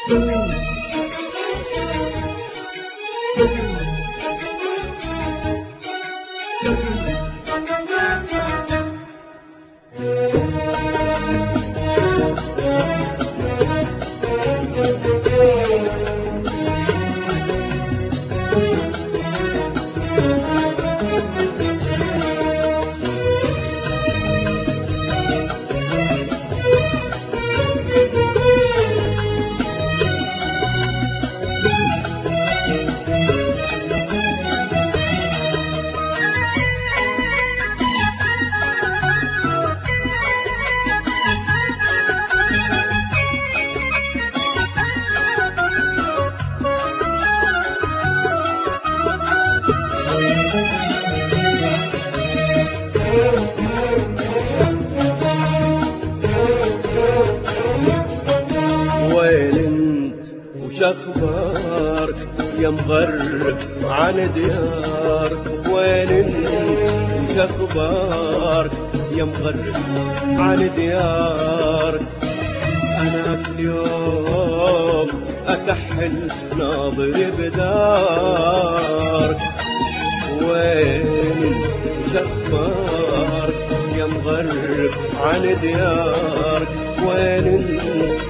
وين انت وشخبارك يا مغرب عن ديارك؟ وين انت وشخبارك يا مغرب عن ديارك؟ انا كل يوم اكحل ناظري بدارك. وين وشخبارك يا مغرب عن ديارك؟ وين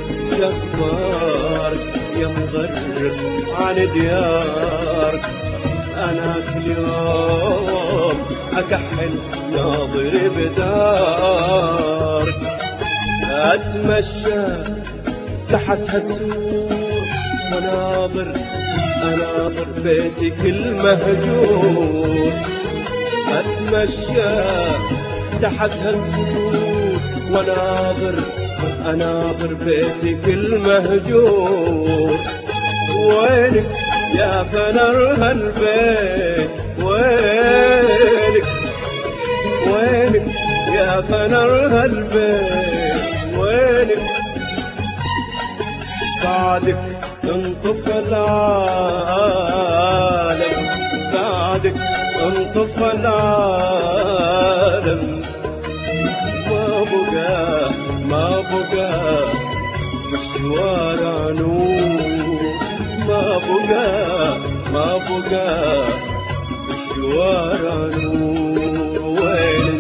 شخبارك يا مغرب عن ديارك؟ انا كل يوم اكحل ناظري بدارك. اتمشى تحت هالسور وناظر بيتك المهجور. اتمشى تحت هالسور وناظر بيتك المهجور. وينك يا فنر هالبيت؟ وينك يا فنر هالبيت؟ وينك بعدك انطفى العالم؟ بعدك انطفى العالم. ما بقى بالشوارع نور. ما بقى بالشوارع نور. وين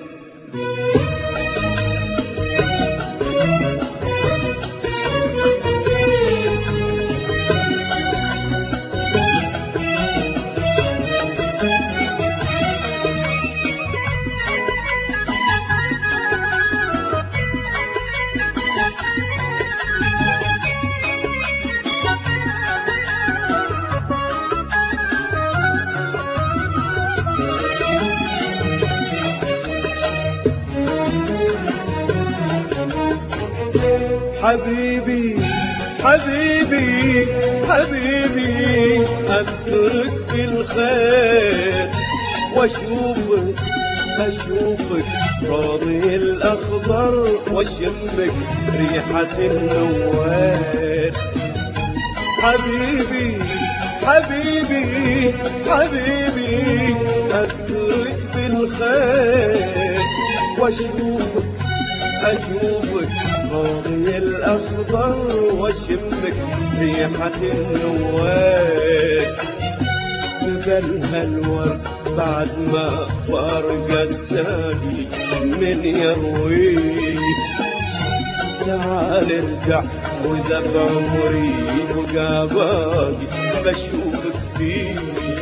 حبيبي أذكرك بالخير واشوفك راضي الأخضر واشمك ريحة النوار. حبيبي أذكرك بالخير واشوفك راضي الأخضر واشمك ريحة النوار. قبلها الورد بعد ما فارق الساقي من يرويه. تعال ارجع وإذا بعمري بقى باقي بشوفك فيه.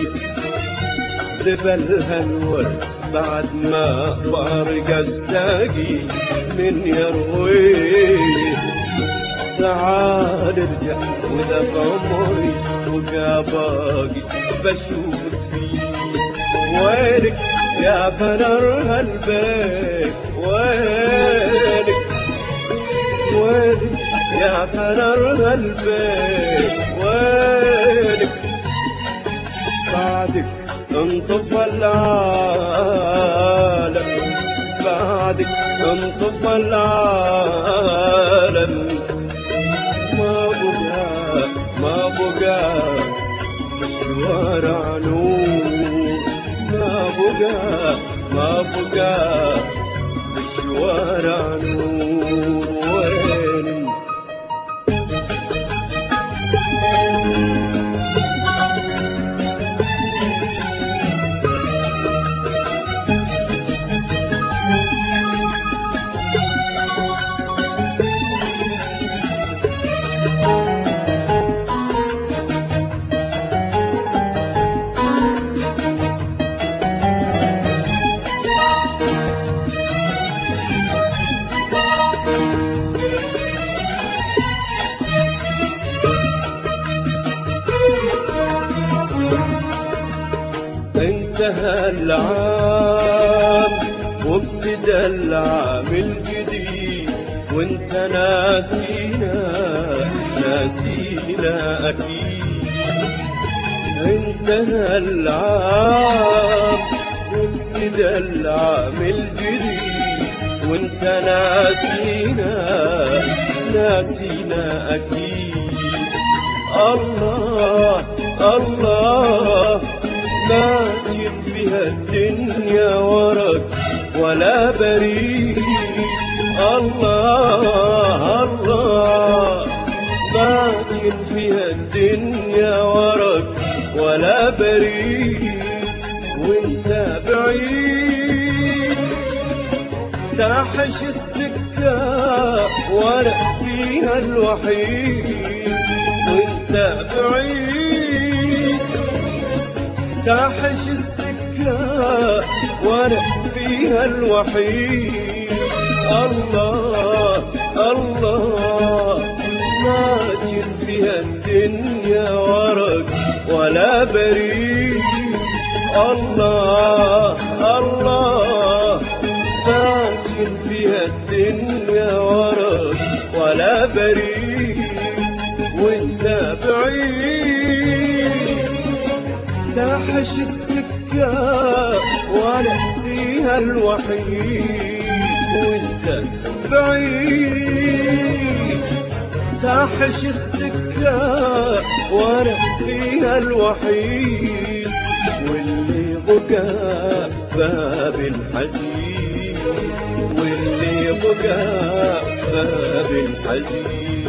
قبلها الورد بعد ما فارق الساقي من يرويه. تعال ارجع وإذا بعمري بقى باقي بشوفك فيه. وينك يا فنر هالبيت؟ وينك يا فنر هالبيت؟ وينك بعدك انطفى العالم؟ بعدك انطفى العالم. ما بقى بالشوارع نور. ما بقى بالشوارع نور. وين انتهى العام وابتدى العام الجديد، وانت ناسينا اكيد. انتهى العام وابتدى العام الجديد، وانت ناسينا اكيد. الله الله ما جيت فيها الدنيا ورق ولا بريد. الله الله ما جيت فيها الدنيا ورق ولا بريد، وانت بعيد تحش السكة وانا فيها الوحيد. وانت بعيد تحش السكة وانا فيها الوحيد. الله الله ما جيت فيها الدنيا ورق ولا بريد. الله الله ما جيت فيها الدنيا ورق ولا بريد، وانت بعيد تحش السكة وانا فيها الوحيد. وانت بعيد تحش السكة وانا فيها الوحيد، واللي بكى باب الحزين، واللي بكى باب الحزين،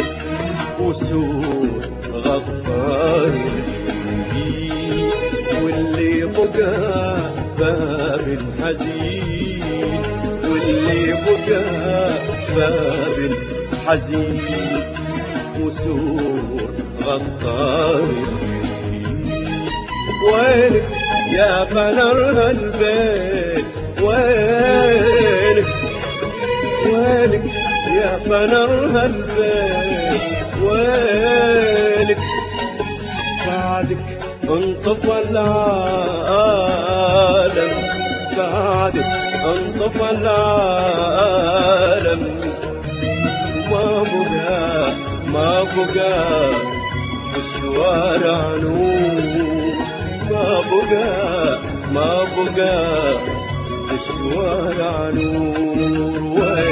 وسود غفار الجبين. واللي بكى باب الحزين، واللي بكى باب الحزين، وسود غفار الجبين. وينك يا بنر هالبيت، وينك وينك يا بنر هالبيت، وينك بعدك انطفى العالم، بعدك انطفى العالم. ما بقى الشوارع نور، ما بقى الشوارع نور.